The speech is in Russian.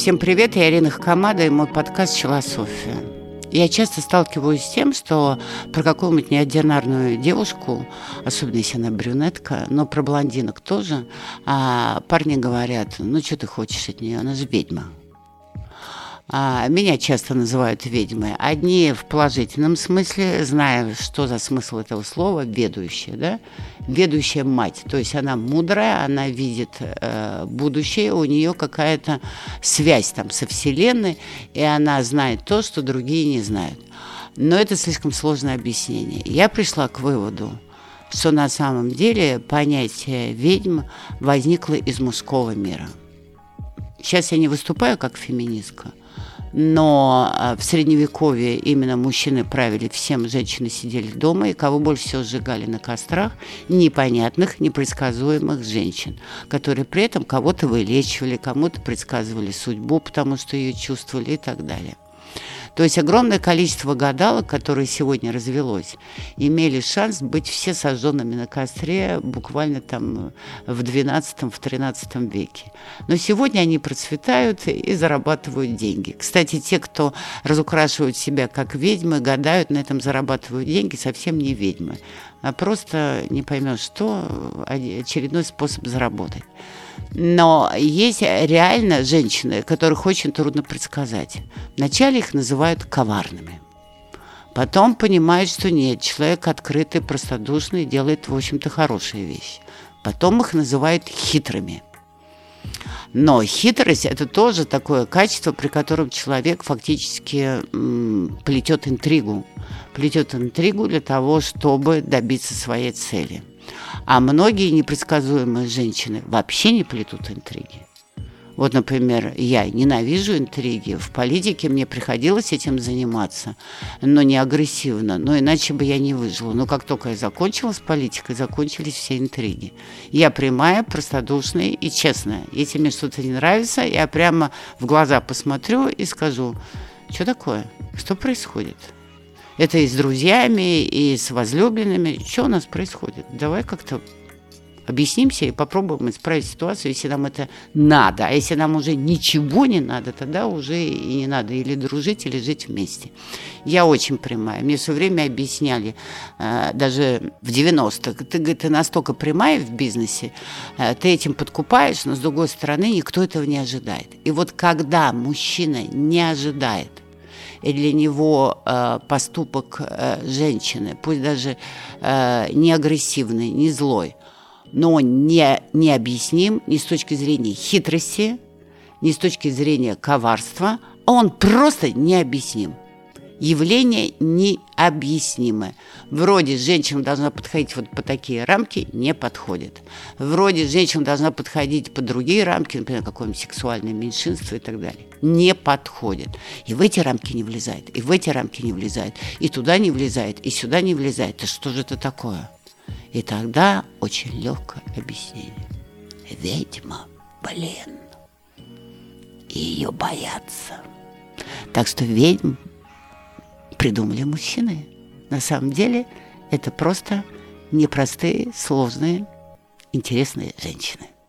Всем привет, я Ирина Хакамада и мой подкаст «Философия». Я часто сталкиваюсь с тем, что про какую-нибудь неординарную девушку, особенно если она брюнетка, но про блондинок тоже, парни говорят: ну что ты хочешь от нее, она же ведьма. Меня часто называют ведьмой. Одни в положительном смысле, зная, что за смысл этого слова, ведущая, да? Ведущая мать. То есть она мудрая, она видит будущее, у нее какая-то связь там со Вселенной, и она знает то, что другие не знают. Но это слишком сложное объяснение. Я пришла к выводу, что на самом деле понятие ведьм возникло из мужского мира. Сейчас я не выступаю как феминистка, но в Средневековье именно мужчины правили всем, женщины сидели дома, и кого больше всего сжигали на кострах? Непонятных, непредсказуемых женщин, которые при этом кого-то вылечивали, кому-то предсказывали судьбу, потому что ее чувствовали и так далее. То есть огромное количество гадалок, которые сегодня развелось, имели шанс быть все сожженными на костре буквально там в XII-XIII веке. Но сегодня они процветают и зарабатывают деньги. Кстати, те, кто разукрашивают себя как ведьмы, гадают, на этом зарабатывают деньги, совсем не ведьмы, а просто не поймешь что, очередной способ заработать. Но есть реально женщины, которых очень трудно предсказать. Вначале их называют коварными. Потом понимают, что нет, человек открытый, простодушный, делает, в общем-то, хорошие вещи. Потом их называют хитрыми. Но хитрость – это тоже такое качество, при котором человек фактически плетет интригу. Плетет интригу для того, чтобы добиться своей цели. А многие непредсказуемые женщины вообще не плетут интриги. Вот, например, я ненавижу интриги. В политике мне приходилось этим заниматься, но не агрессивно, но иначе бы я не выжила. Но как только я закончила с политикой, закончились все интриги. Я прямая, простодушная и честная. Если мне что-то не нравится, я прямо в глаза посмотрю и скажу: что такое, что происходит? Это и с друзьями, и с возлюбленными. Что у нас происходит? Давай как-то объяснимся и попробуем исправить ситуацию, если нам это надо. А если нам уже ничего не надо, тогда уже и не надо или дружить, или жить вместе. Я очень прямая. Мне все время объясняли, даже в 90-х, ты настолько прямая в бизнесе, ты этим подкупаешь, но с другой стороны никто этого не ожидает. И вот когда мужчина не ожидает, и для него поступок женщины, пусть даже не агрессивный, не злой, но не объясним ни с точки зрения хитрости, ни с точки зрения коварства, он просто необъясним. Явление необъяснимое. Вроде женщина должна подходить вот по такие рамки, не подходит. Вроде женщина должна подходить по другие рамки, например, какое-нибудь сексуальное меньшинство и так далее. Не подходит. И в эти рамки не влезает, и в эти рамки не влезает, и туда не влезает, и сюда не влезает. Да что же это такое? И тогда очень легкое объяснение. Ведьма, блин. И ее боятся. Так что ведьм придумали мужчины. На самом деле это просто непростые, сложные, интересные женщины.